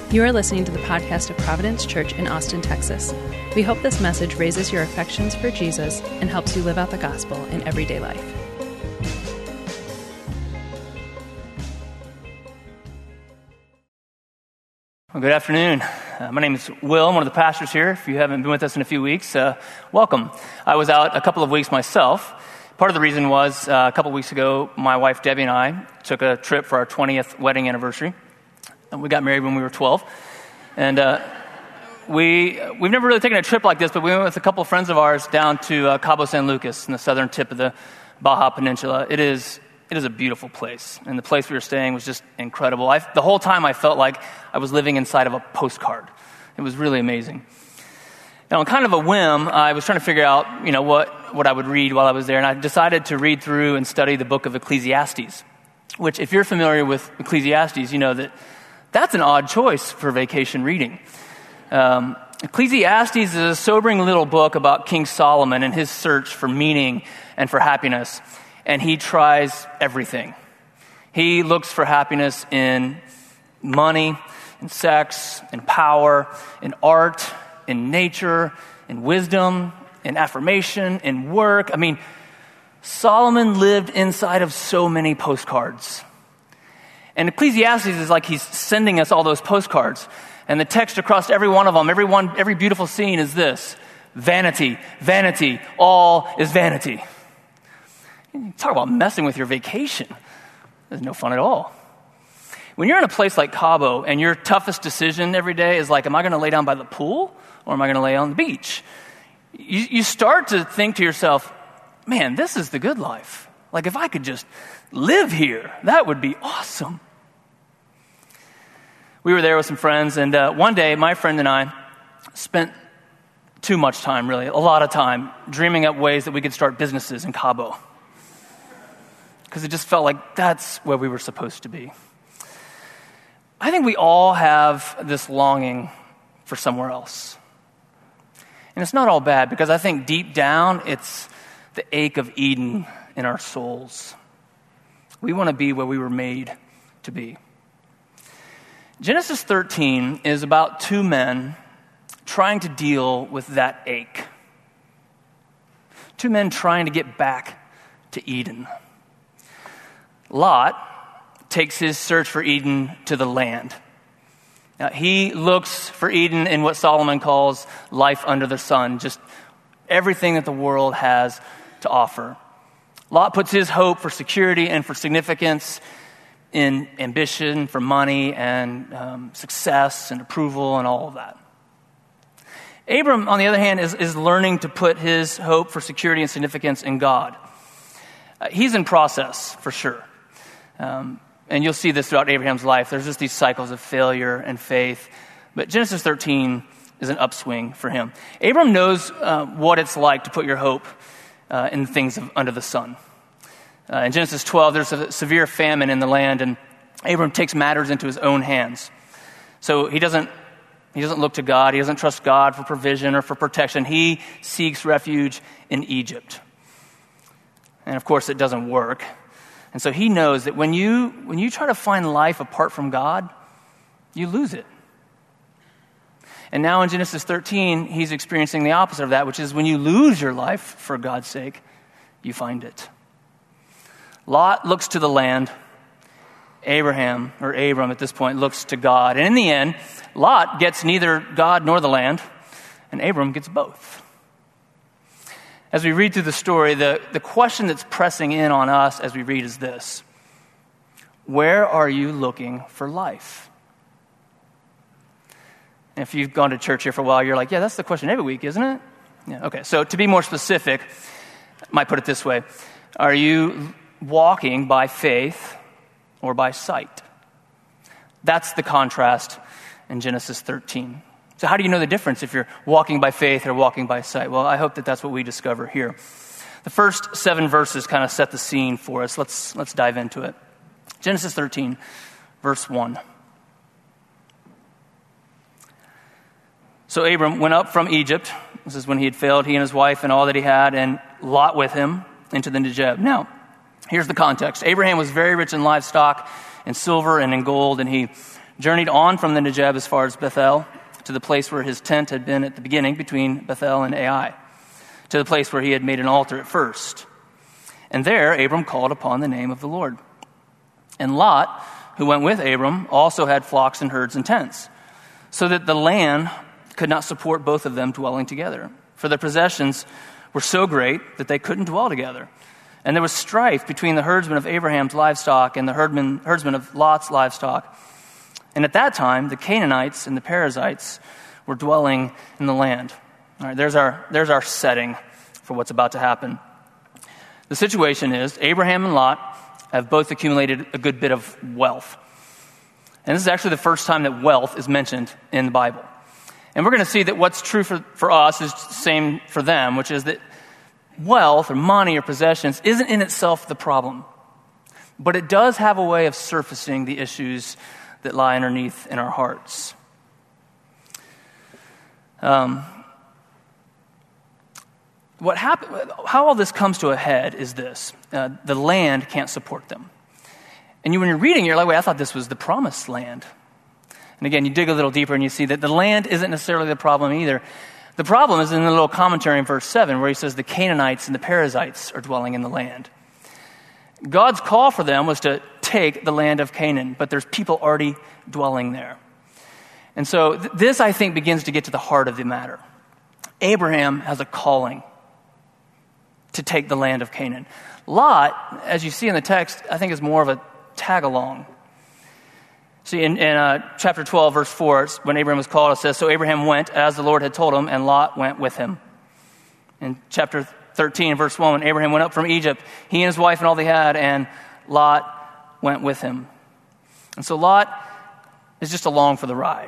You are listening to the podcast of Providence Church in Austin, Texas. We hope this message raises your affections for Jesus and helps you live out the gospel in everyday life. Well, good afternoon. My name is Will. I'm one of the pastors here. If you haven't been with us in a few weeks, welcome. I was out a couple of weeks myself. Part of the reason was a couple of weeks ago, my wife Debbie and I took a trip for our 20th wedding anniversary. We got married when we were 12. And we've never really taken a trip like this, but we went with a couple of friends of ours down to Cabo San Lucas in the southern tip of the Baja Peninsula. It is a beautiful place, and the place we were staying was just incredible. The whole time I felt like I was living inside of a postcard. It was really amazing. Now, on kind of a whim, I was trying to figure out, what I would read while I was there, and I decided to read through and study the book of Ecclesiastes, which, if you're familiar with Ecclesiastes, you know that that's an odd choice for vacation reading. Ecclesiastes is a sobering little book about King Solomon and his search for meaning and for happiness. And he tries everything. He looks for happiness in money, in sex, in power, in art, in nature, in wisdom, in affirmation, in work. I mean, Solomon lived inside of so many postcards. And Ecclesiastes is like he's sending us all those postcards. And the text across every one of them, every beautiful scene is this: vanity, vanity, all is vanity. Talk about messing with your vacation. There's no fun at all. When you're in a place like Cabo and your toughest decision every day is like, am I going to lay down by the pool or am I going to lay on the beach? You start to think to yourself, man, this is the good life. Like if I could just live here, that would be awesome. We were there with some friends, and one day my friend and I spent too much time, really, a lot of time, dreaming up ways that we could start businesses in Cabo. Because it just felt like that's where we were supposed to be. I think we all have this longing for somewhere else. And it's not all bad, because I think deep down, it's the ache of Eden in our souls. We want to be where we were made to be. Genesis 13 is about two men trying to deal with that ache. Two men trying to get back to Eden. Lot takes his search for Eden to the land. Now, he looks for Eden in what Solomon calls life under the sun, just everything that the world has to offer. Lot puts his hope for security and for significance in ambition, for money and success and approval and all of that. Abram, on the other hand, is learning to put his hope for security and significance in God. He's in process, for sure. And you'll see this throughout Abraham's life. There's just these cycles of failure and faith. But Genesis 13 is an upswing for him. Abram knows what it's like to put your hope in things under the sun. In Genesis 12, there's a severe famine in the land, and Abram takes matters into his own hands. So he doesn't look to God. He doesn't trust God for provision or for protection. He seeks refuge in Egypt. And of course, it doesn't work. And so he knows that when you try to find life apart from God, you lose it. And now in Genesis 13, he's experiencing the opposite of that, which is when you lose your life for God's sake, you find it. Lot looks to the land. Abram at this point looks to God. And in the end, Lot gets neither God nor the land, and Abram gets both. As we read through the story, the question that's pressing in on us as we read is this: where are you looking for life? And if you've gone to church here for a while, you're like, yeah, that's the question every week, isn't it? Yeah, okay. So to be more specific, I might put it this way: are you walking by faith or by sight? That's the contrast in Genesis 13. So how do you know the difference if you're walking by faith or walking by sight? Well, I hope that that's what we discover here. The first 7 verses kind of set the scene for us. Let's dive into it. Genesis 13, verse 1. So Abram went up from Egypt. This is when he had failed, he and his wife and all that he had, and Lot with him, into the Negev. Now, here's the context. Abraham was very rich in livestock, in silver and in gold, and he journeyed on from the Negeb as far as Bethel, to the place where his tent had been at the beginning between Bethel and Ai, to the place where he had made an altar at first. And there Abram called upon the name of the Lord. And Lot, who went with Abram, also had flocks and herds and tents, so that the land could not support both of them dwelling together. For their possessions were so great that they couldn't dwell together. And there was strife between the herdsmen of Abraham's livestock and the herdsmen of Lot's livestock. And at that time, the Canaanites and the Perizzites were dwelling in the land. All right, there's our setting for what's about to happen. The situation is Abraham and Lot have both accumulated a good bit of wealth. And this is actually the first time that wealth is mentioned in the Bible. And we're going to see that what's true for us is the same for them, which is that wealth or money or possessions isn't in itself the problem. But it does have a way of surfacing the issues that lie underneath in our hearts. How all this comes to a head is this. The land can't support them. And when you're reading, you're like, wait, I thought this was the promised land. And again, you dig a little deeper and you see that the land isn't necessarily the problem either. The problem is in the little commentary in verse 7 where he says the Canaanites and the Perizzites are dwelling in the land. God's call for them was to take the land of Canaan, but there's people already dwelling there. And so this, I think, begins to get to the heart of the matter. Abraham has a calling to take the land of Canaan. Lot, as you see in the text, I think is more of a tag-along. See, in chapter 12, verse 4, when Abraham was called, it says, "So Abraham went as the Lord had told him, and Lot went with him." In chapter 13, verse 1, when Abraham went up from Egypt, he and his wife and all they had, and Lot went with him. And so Lot is just along for the ride.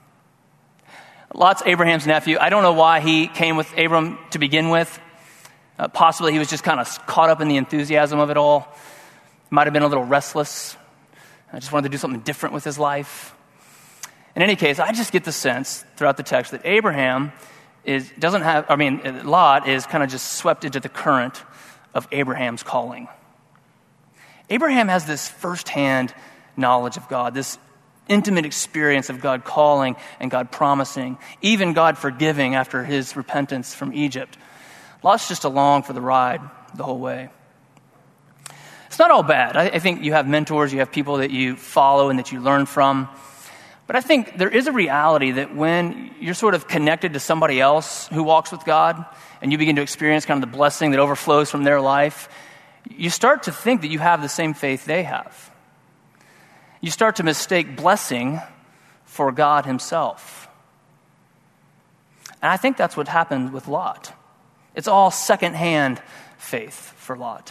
Lot's Abraham's nephew. I don't know why he came with Abram to begin with. Possibly he was just kind of caught up in the enthusiasm of it all. Might have been a little restless. I just wanted to do something different with his life. In any case, I just get the sense throughout the text that Lot is kind of just swept into the current of Abraham's calling. Abraham has this firsthand knowledge of God, this intimate experience of God calling and God promising, even God forgiving after his repentance from Egypt. Lot's just along for the ride the whole way. It's not all bad. I think you have mentors, you have people that you follow and that you learn from. But I think there is a reality that when you're sort of connected to somebody else who walks with God and you begin to experience kind of the blessing that overflows from their life, you start to think that you have the same faith they have. You start to mistake blessing for God himself. And I think that's what happened with Lot. It's all secondhand faith for Lot.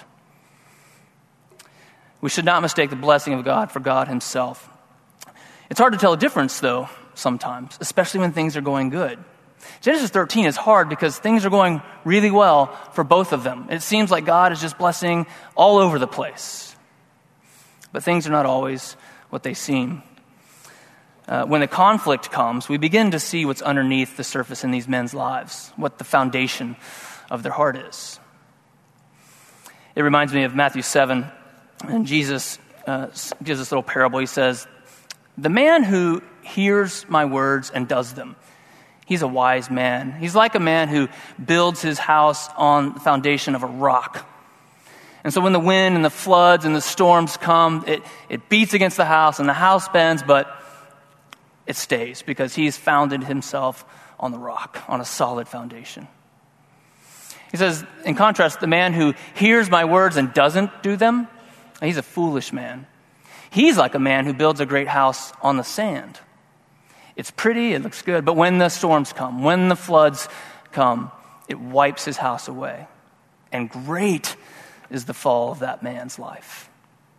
We should not mistake the blessing of God for God himself. It's hard to tell a difference, though, sometimes, especially when things are going good. Genesis 13 is hard because things are going really well for both of them. It seems like God is just blessing all over the place. But things are not always what they seem. When the conflict comes, we begin to see what's underneath the surface in these men's lives, what the foundation of their heart is. It reminds me of Matthew 7, and Jesus gives this little parable. He says, "The man who hears my words and does them, he's a wise man. He's like a man who builds his house on the foundation of a rock. And so when the wind and the floods and the storms come, it beats against the house and the house bends, but it stays because he's founded himself on the rock, on a solid foundation." He says, in contrast, the man who hears my words and doesn't do them, he's a foolish man. He's like a man who builds a great house on the sand. It's pretty, it looks good, but when the storms come, when the floods come, it wipes his house away. And great is the fall of that man's life.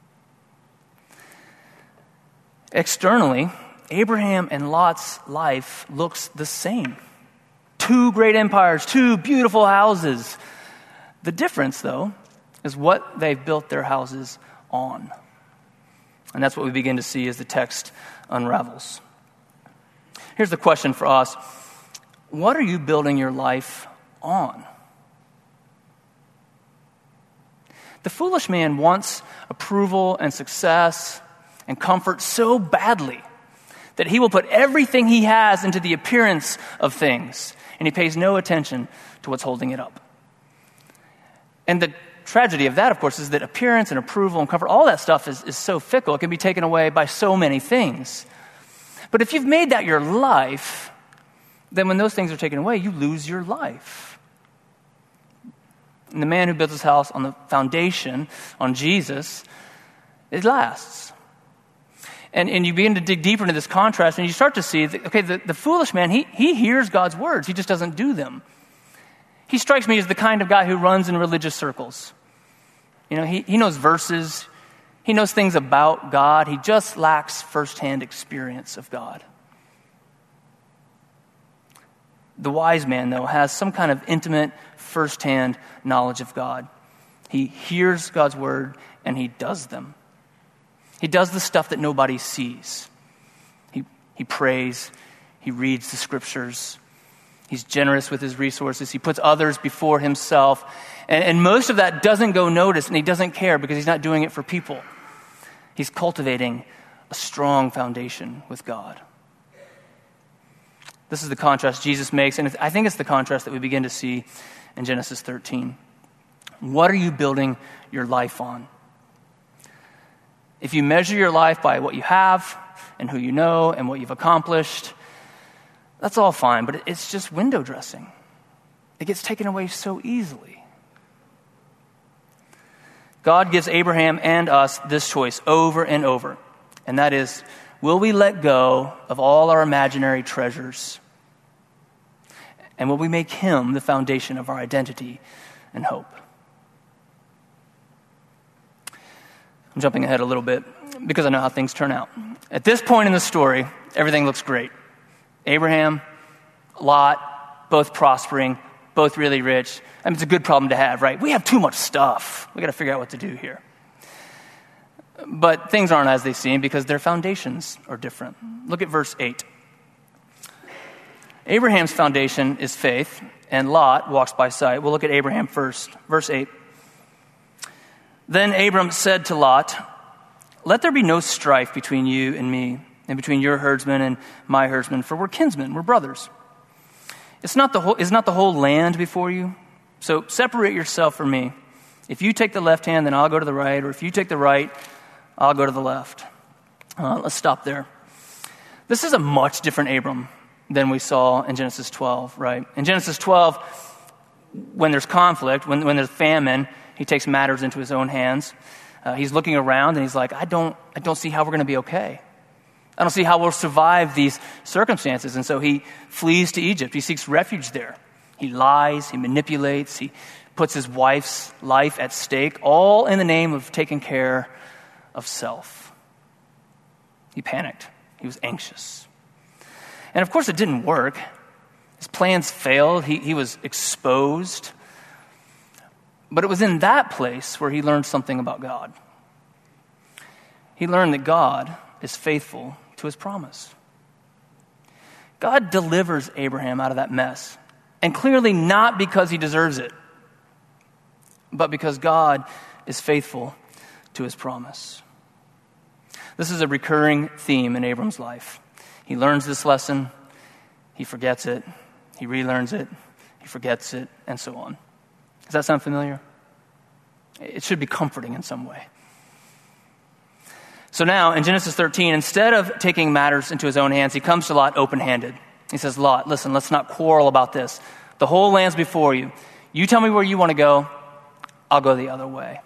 Externally, Abraham and Lot's life looks the same. Two great empires, two beautiful houses. The difference, though, is what they've built their houses on. And that's what we begin to see as the text unravels. Here's the question for us. What are you building your life on? The foolish man wants approval and success and comfort so badly that he will put everything he has into the appearance of things, and he pays no attention to what's holding it up. And the tragedy of that, of course, is that appearance and approval and comfort, all that stuff is so fickle. It can be taken away by so many things. But if you've made that your life, then when those things are taken away, you lose your life. And the man who builds his house on the foundation, on Jesus, it lasts. And you begin to dig deeper into this contrast, and you start to see that, okay, the foolish man, he hears God's words. He just doesn't do them. He strikes me as the kind of guy who runs in religious circles. You know, he knows verses. He knows things about God. He just lacks firsthand experience of God. The wise man, though, has some kind of intimate, firsthand knowledge of God. He hears God's word, and he does them. He does the stuff that nobody sees. He prays. He reads the scriptures. He's generous with his resources. He puts others before himself. And most of that doesn't go noticed, and he doesn't care because he's not doing it for people. He's cultivating a strong foundation with God. This is the contrast Jesus makes, and I think it's the contrast that we begin to see in Genesis 13. What are you building your life on? If you measure your life by what you have and who you know and what you've accomplished, that's all fine, but it's just window dressing. It gets taken away so easily. God gives Abraham and us this choice over and over, and that is, will we let go of all our imaginary treasures? And will we make him the foundation of our identity and hope? I'm jumping ahead a little bit because I know how things turn out. At this point in the story, everything looks great. Abraham, Lot, both prospering, both really rich. I mean, it's a good problem to have, right? We have too much stuff. We got to figure out what to do here. But things aren't as they seem because their foundations are different. Look at verse 8. Abraham's foundation is faith, and Lot walks by sight. We'll look at Abraham first. Verse 8. Then Abram said to Lot, "Let there be no strife between you and me, and between your herdsmen and my herdsmen, for we're kinsmen, we're brothers. Is not the whole land before you? So separate yourself from me. If you take the left hand, then I'll go to the right, or if you take the right, I'll go to the left." Let's stop there. This is a much different Abram than we saw in Genesis 12, right? In Genesis 12, when there's conflict, when there's famine, he takes matters into his own hands. He's looking around and he's like, I don't see how we're going to be okay. I don't see how we'll survive these circumstances. And so he flees to Egypt. He seeks refuge there. He lies, he manipulates, he puts his wife's life at stake, all in the name of taking care of self. He panicked. He was anxious. And of course it didn't work. His plans failed. He was exposed. But it was in that place where he learned something about God. He learned that God is faithful to his promise. God delivers Abraham out of that mess. And clearly not because he deserves it, but because God is faithful to his promise. This is a recurring theme in Abram's life. He learns this lesson, he forgets it, he relearns it, he forgets it, and so on. Does that sound familiar? It should be comforting in some way. So now, in Genesis 13, instead of taking matters into his own hands, he comes to Lot open-handed. He says, Lot, listen, let's not quarrel about this. The whole land's before you. You tell me where you want to go, I'll go the other way.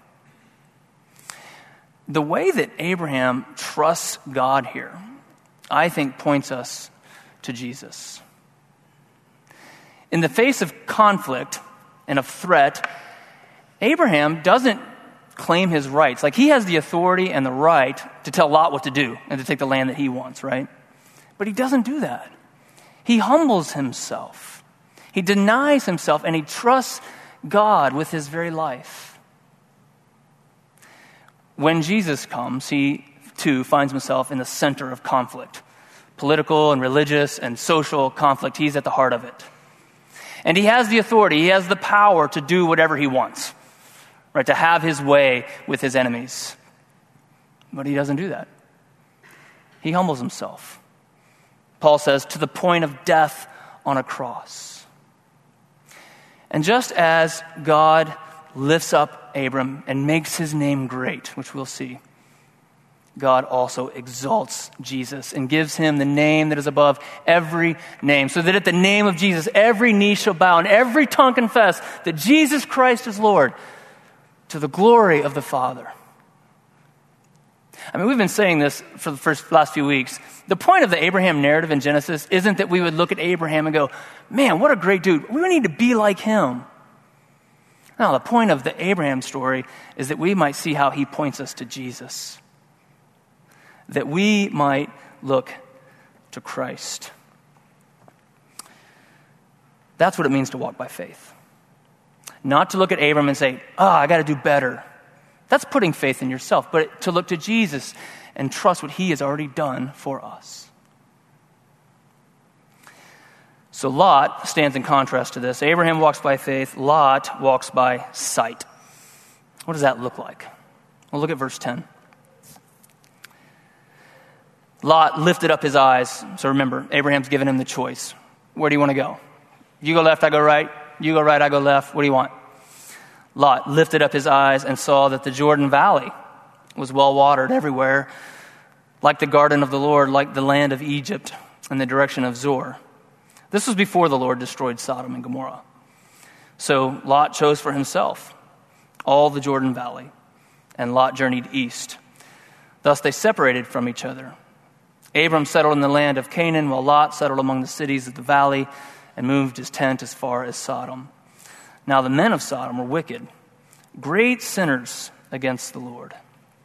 The way that Abraham trusts God here, I think, points us to Jesus. In the face of conflict and of threat, Abraham doesn't claim his rights. Like, he has the authority and the right to tell Lot what to do and to take the land that he wants, right? But he doesn't do that. He humbles himself. He denies himself, and he trusts God with his very life. When Jesus comes, he too finds himself in the center of conflict. Political and religious and social conflict, he's at the heart of it. And he has the authority, he has the power to do whatever he wants, right? To have his way with his enemies. But he doesn't do that. He humbles himself. Paul says, to the point of death on a cross. And just as God lifts up Abram and makes his name great, which we'll see, God also exalts Jesus and gives him the name that is above every name, so that at the name of Jesus, every knee shall bow and every tongue confess that Jesus Christ is Lord, to the glory of the Father. I mean, we've been saying this for the last few weeks. The point of the Abraham narrative in Genesis isn't that we would look at Abraham and go, man, what a great dude. We need to be like him. No, the point of the Abraham story is that we might see how he points us to Jesus, that we might look to Christ. That's what it means to walk by faith. Not to look at Abram and say, I got to do better. That's putting faith in yourself, but to look to Jesus and trust what he has already done for us. So Lot stands in contrast to this. Abraham walks by faith. Lot walks by sight. What does that look like? Well, look at verse 10. Lot lifted up his eyes. So remember, Abraham's given him the choice. Where do you want to go? You go left, I go right. You go right, I go left. What do you want? Lot lifted up his eyes and saw that the Jordan Valley was well watered everywhere, like the garden of the Lord, like the land of Egypt in the direction of Zoar. This was before the Lord destroyed Sodom and Gomorrah. So Lot chose for himself all the Jordan Valley, and Lot journeyed east. Thus they separated from each other. Abram settled in the land of Canaan, while Lot settled among the cities of the valley and moved his tent as far as Sodom. Now the men of Sodom were wicked, great sinners against the Lord.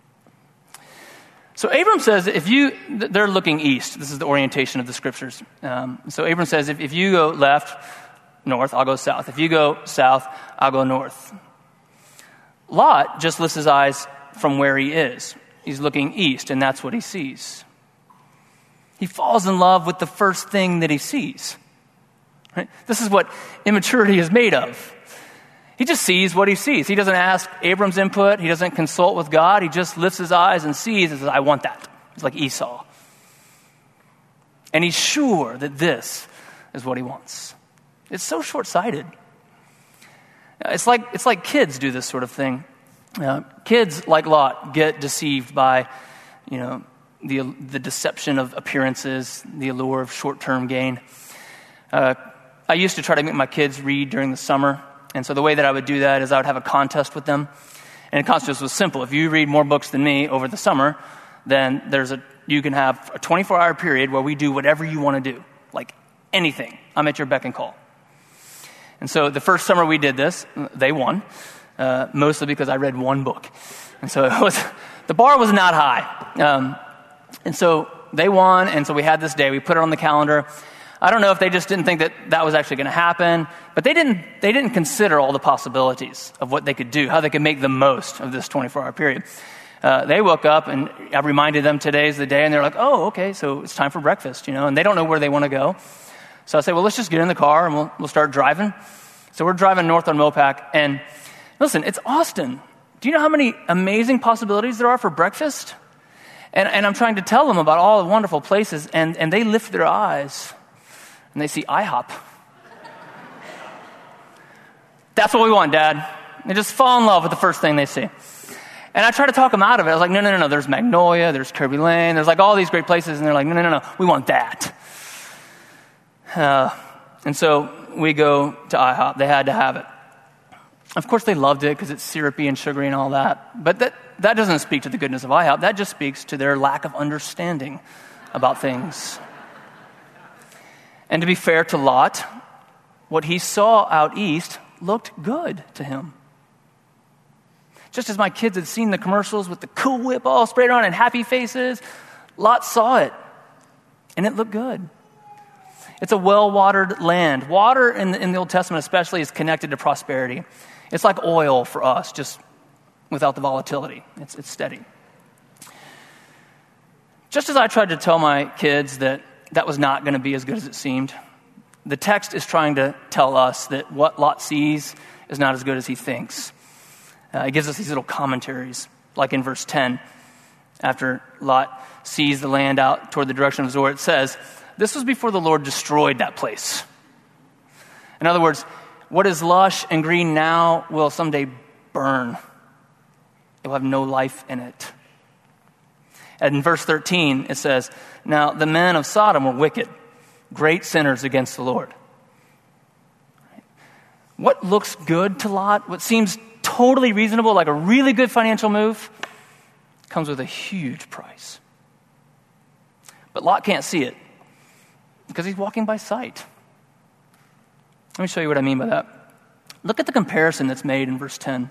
So Abram says, they're looking east. This is the orientation of the scriptures. So Abram says, if you go left, north, I'll go south. If you go south, I'll go north. Lot just lifts his eyes from where he is. He's looking east, and that's what he sees. He falls in love with the first thing that he sees. Right? This is what immaturity is made of. He just sees what he sees. He doesn't ask Abram's input. He doesn't consult with God. He just lifts his eyes and sees and says, I want that. It's like Esau. And he's sure that this is what he wants. It's so short-sighted. It's like kids do this sort of thing. Kids, like Lot, get deceived by, the deception of appearances, the allure of short-term gain. I used to try to make my kids read during the summer. And so the way that I would do that is I would have a contest with them. And the contest was simple. If you read more books than me over the summer, then you can have a 24-hour period where we do whatever you want to do. Like anything. I'm at your beck and call. And so the first summer we did this, they won. Mostly because I read one book. And so the bar was not high. And so they won, and so we had this day. We put it on the calendar. I don't know if they just didn't think that was actually going to happen, but they didn't consider all the possibilities of what they could do, how they could make the most of this 24-hour period. They woke up, and I reminded them today's the day, and they're like, oh, okay, so it's time for breakfast, and they don't know where they want to go. So I say, well, let's just get in the car, and we'll start driving. So we're driving north on Mopac, and listen, it's Austin. Do you know how many amazing possibilities there are for breakfast? And I'm trying to tell them about all the wonderful places, and they lift their eyes, and they see IHOP. That's what we want, Dad. They just fall in love with the first thing they see. And I try to talk them out of it. I was like, no, there's Magnolia, there's Kirby Lane, there's like all these great places, and they're like, no, we want that. And so we go to IHOP. They had to have it. Of course, they loved it because it's syrupy and sugary and all that. But that doesn't speak to the goodness of IHOP. That just speaks to their lack of understanding about things. And to be fair to Lot, what he saw out east looked good to him. Just as my kids had seen the commercials with the Cool Whip all sprayed on and happy faces, Lot saw it, and it looked good. It's a well-watered land. Water in the Old Testament especially is connected to prosperity. It's like oil for us, just without the volatility. It's steady. Just as I tried to tell my kids that was not going to be as good as it seemed, the text is trying to tell us that what Lot sees is not as good as he thinks. It gives us these little commentaries, like in verse 10. After Lot sees the land out toward the direction of Zoar, it says, this was before the Lord destroyed that place. In other words, what is lush and green now will someday burn. It will have no life in it. And in verse 13, it says, now the men of Sodom were wicked, great sinners against the Lord. What looks good to Lot, what seems totally reasonable, like a really good financial move, comes with a huge price. But Lot can't see it because he's walking by sight. Let me show you what I mean by that. Look at the comparison that's made in verse 10.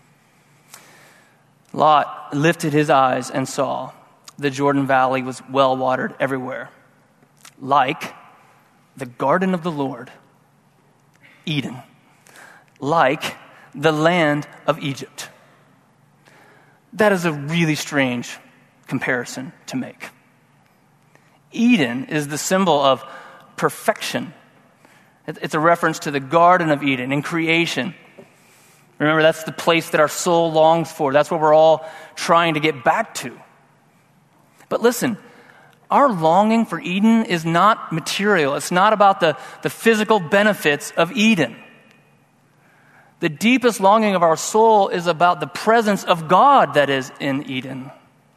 Lot lifted his eyes and saw the Jordan Valley was well watered everywhere, like the garden of the Lord, Eden, like the land of Egypt. That is a really strange comparison to make. Eden is the symbol of perfection. It's a reference to the Garden of Eden in creation. Remember, that's the place that our soul longs for. That's what we're all trying to get back to. But listen, our longing for Eden is not material. It's not about the physical benefits of Eden. The deepest longing of our soul is about the presence of God that is in Eden.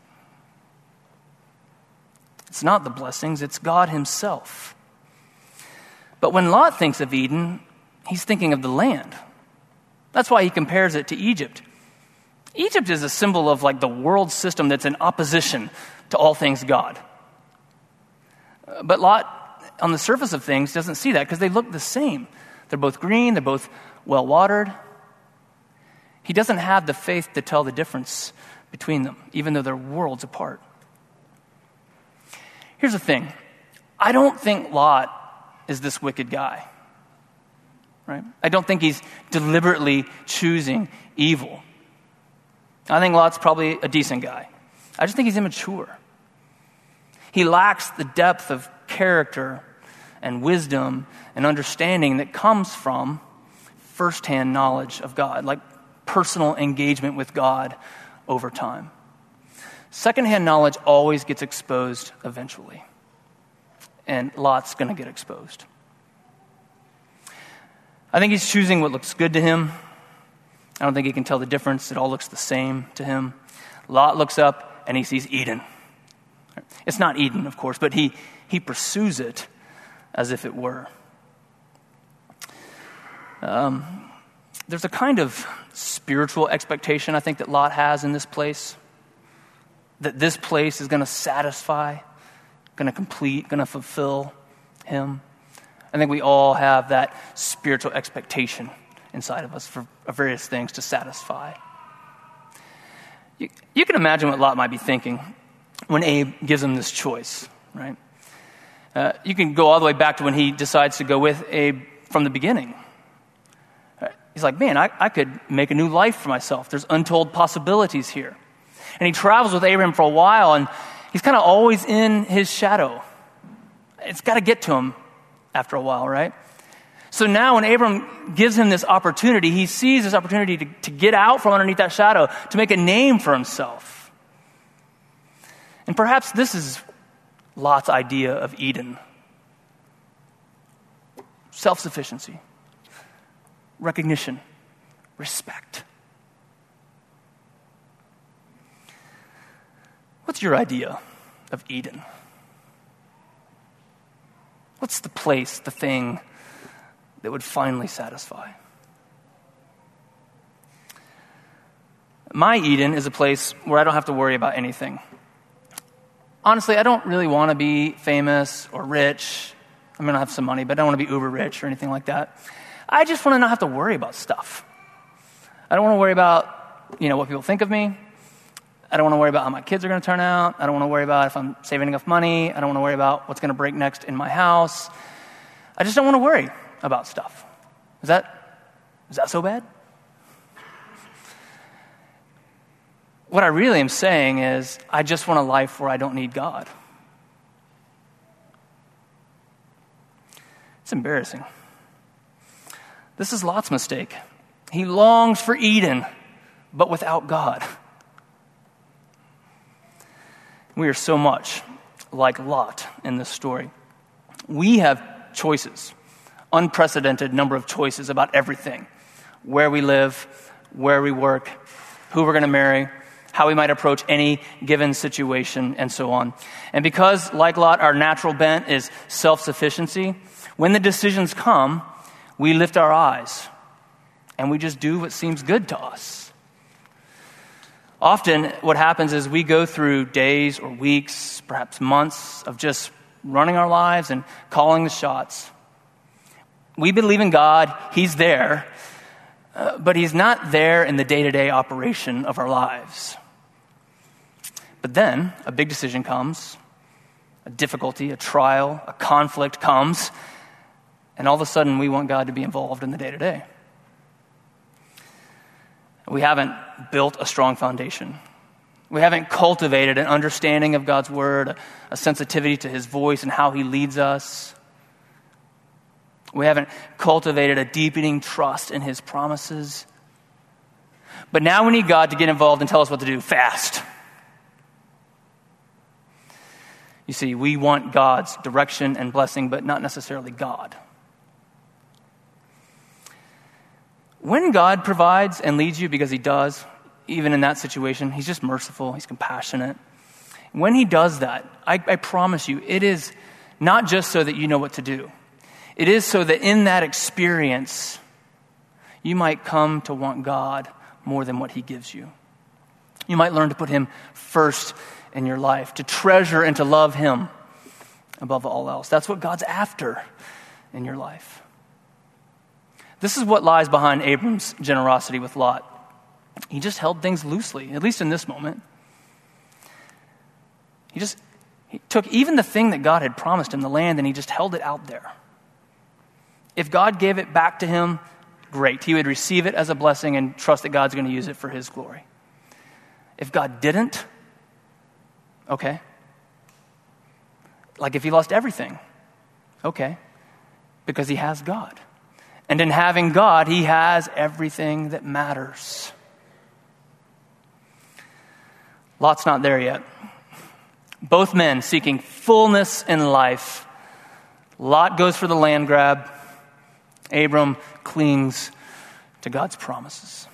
It's not the blessings, it's God himself. But when Lot thinks of Eden, he's thinking of the land. That's why he compares it to Egypt. Egypt is a symbol of like the world system that's in opposition to all things God. But Lot, on the surface of things, doesn't see that because they look the same. They're both green, they're both well-watered. He doesn't have the faith to tell the difference between them, even though they're worlds apart. Here's the thing. I don't think Lot is this wicked guy. Right? I don't think he's deliberately choosing evil. I think Lot's probably a decent guy. I just think he's immature. He lacks the depth of character and wisdom and understanding that comes from firsthand knowledge of God, like personal engagement with God over time. Secondhand knowledge always gets exposed eventually, and Lot's going to get exposed. I think he's choosing what looks good to him. I don't think he can tell the difference. It all looks the same to him. Lot looks up and he sees Eden. It's not Eden, of course, but he pursues it as if it were. There's a kind of spiritual expectation I think that Lot has in this place, that this place is going to satisfy, going to complete, going to fulfill him. I think we all have that spiritual expectation inside of us for various things to satisfy. You can imagine what Lot might be thinking when Abe gives him this choice, right? You can go all the way back to when he decides to go with Abe from the beginning. He's like, man, I could make a new life for myself. There's untold possibilities here. And he travels with Abraham for a while, and he's kind of always in his shadow. It's got to get to him after a while, right? So now when Abram gives him this opportunity, he sees this opportunity to get out from underneath that shadow, to make a name for himself. And perhaps this is Lot's idea of Eden. Self-sufficiency, recognition, respect. What's your idea of Eden? What's the place, the thing that would finally satisfy? My Eden is a place where I don't have to worry about anything. Honestly, I don't really want to be famous or rich. I'm going to have some money, but I don't want to be uber rich or anything like that. I just want to not have to worry about stuff. I don't want to worry about, what people think of me. I don't want to worry about how my kids are going to turn out. I don't want to worry about if I'm saving enough money. I don't want to worry about what's going to break next in my house. I just don't want to worry about stuff. Is that so bad? What I really am saying is I just want a life where I don't need God. It's embarrassing. This is Lot's mistake. He longs for Eden, but without God. We are so much like Lot in this story. We have choices, unprecedented number of choices about everything. Where we live, where we work, who we're going to marry, how we might approach any given situation, and so on. And because, like Lot, our natural bent is self-sufficiency, when the decisions come, we lift our eyes and we just do what seems good to us. Often what happens is we go through days or weeks, perhaps months of just running our lives and calling the shots. We believe in God, He's there, but He's not there in the day-to-day operation of our lives. But then a big decision comes, a difficulty, a trial, a conflict comes, and all of a sudden we want God to be involved in the day-to-day. We haven't built a strong foundation. We haven't cultivated an understanding of God's word, a sensitivity to His voice and how He leads us. We haven't cultivated a deepening trust in His promises. But now we need God to get involved and tell us what to do fast. You see, we want God's direction and blessing, but not necessarily God. When God provides and leads you, because He does, even in that situation, He's just merciful, He's compassionate. When He does that, I promise you, it is not just so that you know what to do. It is so that in that experience, you might come to want God more than what He gives you. You might learn to put Him first in your life, to treasure and to love Him above all else. That's what God's after in your life. This is what lies behind Abram's generosity with Lot. He just held things loosely, at least in this moment. He took even the thing that God had promised him, the land, and he just held it out there. If God gave it back to him, great. He would receive it as a blessing and trust that God's going to use it for His glory. If God didn't, okay. Like if he lost everything, okay. Because he has God. And in having God, he has everything that matters. Lot's not there yet. Both men seeking fullness in life. Lot goes for the land grab. Abram clings to God's promises.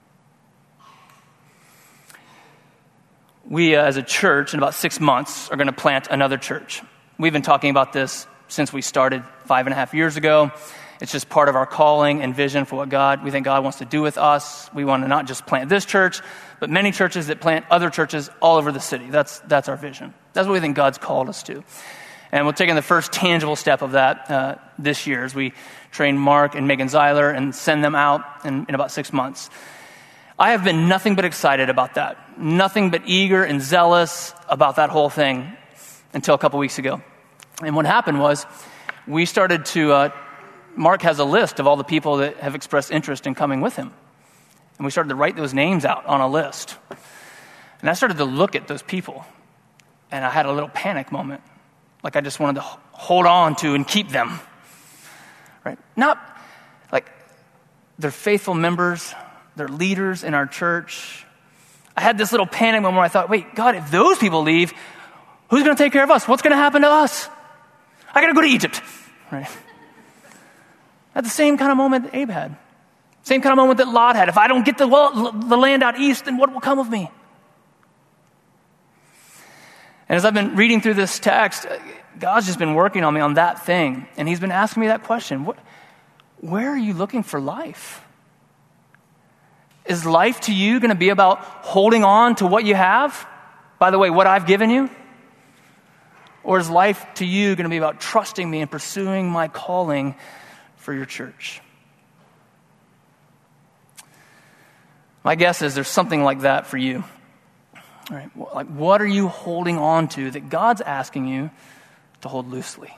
We, as a church, in about 6 months, are going to plant another church. We've been talking about this since we started 5.5 years ago. It's just part of our calling and vision for what we think God wants to do with us. We want to not just plant this church, but many churches that plant other churches all over the city. That's our vision. That's what we think God's called us to. And we're taking the first tangible step of that this year as we train Mark and Megan Zeiler and send them out in about 6 months. I have been nothing but excited about that. Nothing but eager and zealous about that whole thing until a couple weeks ago. And what happened was we started to... Mark has a list of all the people that have expressed interest in coming with him. And we started to write those names out on a list. And I started to look at those people. And I had a little panic moment. Like I just wanted to hold on to and keep them. Right? Not like they're faithful members. They're leaders in our church. I had this little panic moment where I thought, wait, God, if those people leave, who's going to take care of us? What's going to happen to us? I got to go to Egypt. Right? At the same kind of moment that Abe had. Same kind of moment that Lot had. If I don't get the land out east, then what will come of me? And as I've been reading through this text, God's just been working on me on that thing. And He's been asking me that question. Where are you looking for life? Is life to you going to be about holding on to what you have? By the way, what I've given you? Or is life to you going to be about trusting me and pursuing my calling for your church? My guess is there's something like that for you. All right, like what are you holding on to that God's asking you to hold loosely?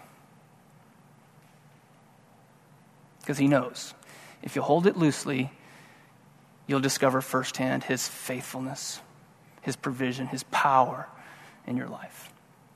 Because He knows if you hold it loosely, you'll discover firsthand His faithfulness, His provision, His power in your life.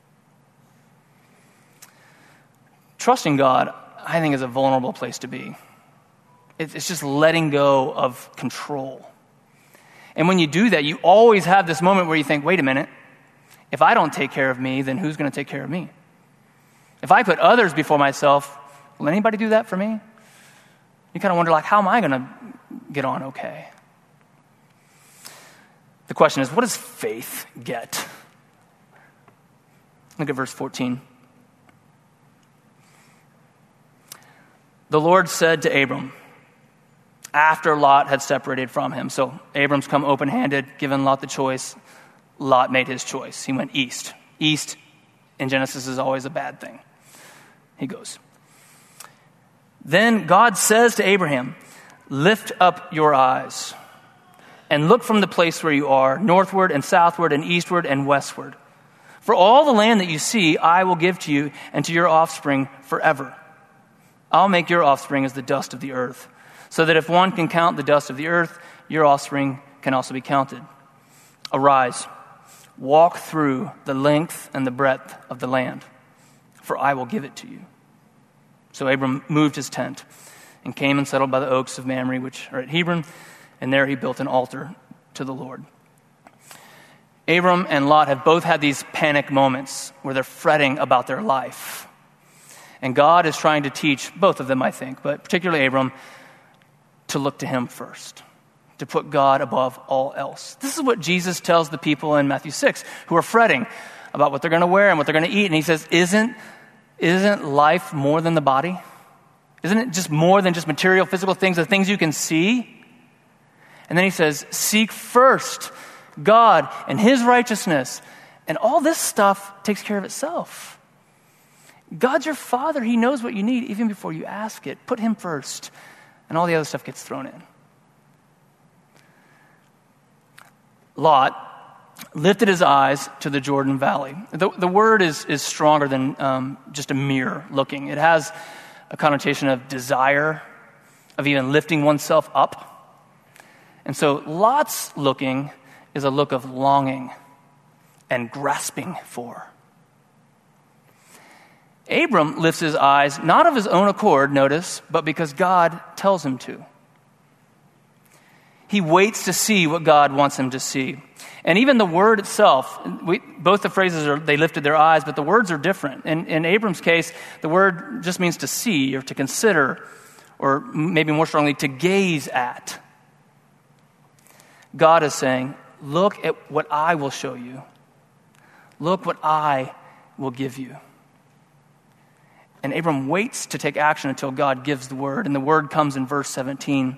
Trusting God, I think, is a vulnerable place to be. It's just letting go of control. And when you do that, you always have this moment where you think, wait a minute, if I don't take care of me, then who's going to take care of me? If I put others before myself, will anybody do that for me? You kind of wonder, how am I going to get on okay? The question is, what does faith get? Look at verse 14. The Lord said to Abram, after Lot had separated from him. So Abram's come open-handed, given Lot the choice. Lot made his choice. He went east. East in Genesis is always a bad thing. He goes. Then God says to Abraham, lift up your eyes and look from the place where you are, northward and southward and eastward and westward. For all the land that you see, I will give to you and to your offspring forever. I'll make your offspring as the dust of the earth, so that if one can count the dust of the earth, your offspring can also be counted. Arise, walk through the length and the breadth of the land, for I will give it to you. So Abram moved his tent and came and settled by the oaks of Mamre, which are at Hebron, and there he built an altar to the Lord. Abram and Lot have both had these panic moments where they're fretting about their life. And God is trying to teach both of them, I think, but particularly Abram, to look to him first, to put God above all else. This is what Jesus tells the people in Matthew 6 who are fretting about what they're going to wear and what they're going to eat. And he says, isn't life more than the body? Isn't it just more than just material, physical things, the things you can see? And then he says, seek first God and his righteousness, and all this stuff takes care of itself. God's your Father. He knows what you need even before you ask it. Put him first, and all the other stuff gets thrown in. Lot lifted his eyes to the Jordan Valley. The word is stronger than just a mere looking. It has a connotation of desire, of even lifting oneself up. And so Lot's looking is a look of longing and grasping for. Abram lifts his eyes, not of his own accord, notice, but because God tells him to. He waits to see what God wants him to see. And even the word itself, both the phrases they lifted their eyes, but the words are different. In Abram's case, the word just means to see or to consider, or maybe more strongly, to gaze at. God is saying, look at what I will show you. Look what I will give you. And Abram waits to take action until God gives the word. And the word comes in verse 17.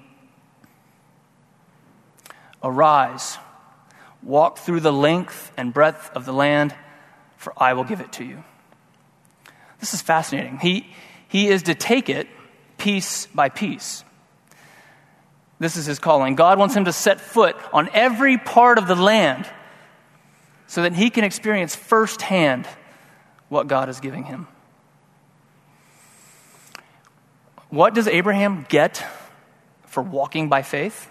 Arise, walk through the length and breadth of the land, for I will give it to you. This is fascinating. He is to take it piece by piece. This is his calling. God wants him to set foot on every part of the land so that he can experience firsthand what God is giving him. What does Abraham get for walking by faith?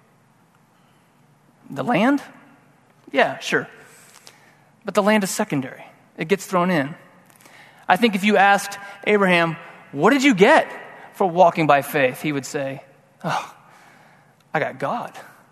The land? Yeah, sure. But the land is secondary. It gets thrown in. I think if you asked Abraham, what did you get for walking by faith? He would say, oh, I got God.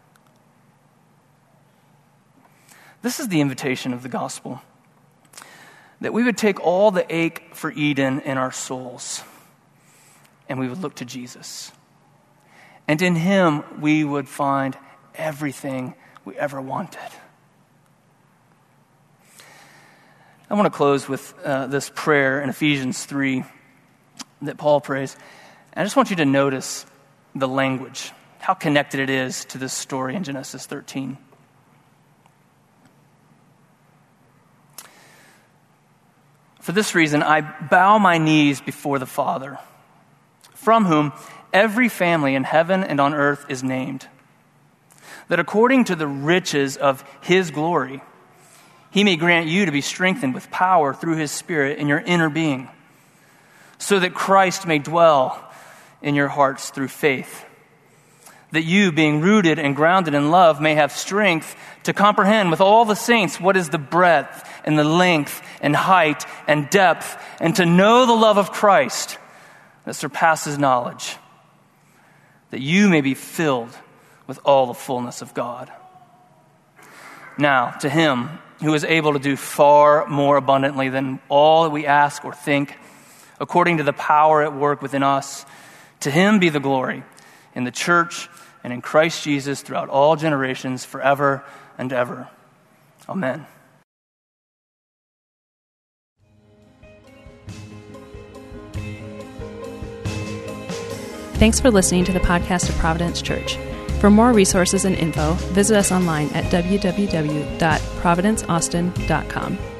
This is the invitation of the gospel. That we would take all the ache for Eden in our souls and we would look to Jesus. And in him we would find everything we ever wanted. I want to close with this prayer in Ephesians 3 that Paul prays. And I just want you to notice the language, how connected it is to this story in Genesis 13. For this reason, I bow my knees before the Father, from whom every family in heaven and on earth is named, that according to the riches of his glory, he may grant you to be strengthened with power through his Spirit in your inner being, so that Christ may dwell in your hearts through faith, that you, being rooted and grounded in love, may have strength to comprehend with all the saints what is the breadth and the length and height and depth, and to know the love of Christ that surpasses knowledge, that you may be filled with all the fullness of God. Now, to him who is able to do far more abundantly than all that we ask or think, according to the power at work within us. To him be the glory in the church and in Christ Jesus throughout all generations, forever and ever. Amen. Thanks for listening to the podcast of Providence Church. For more resources and info, visit us online at www.providenceaustin.com.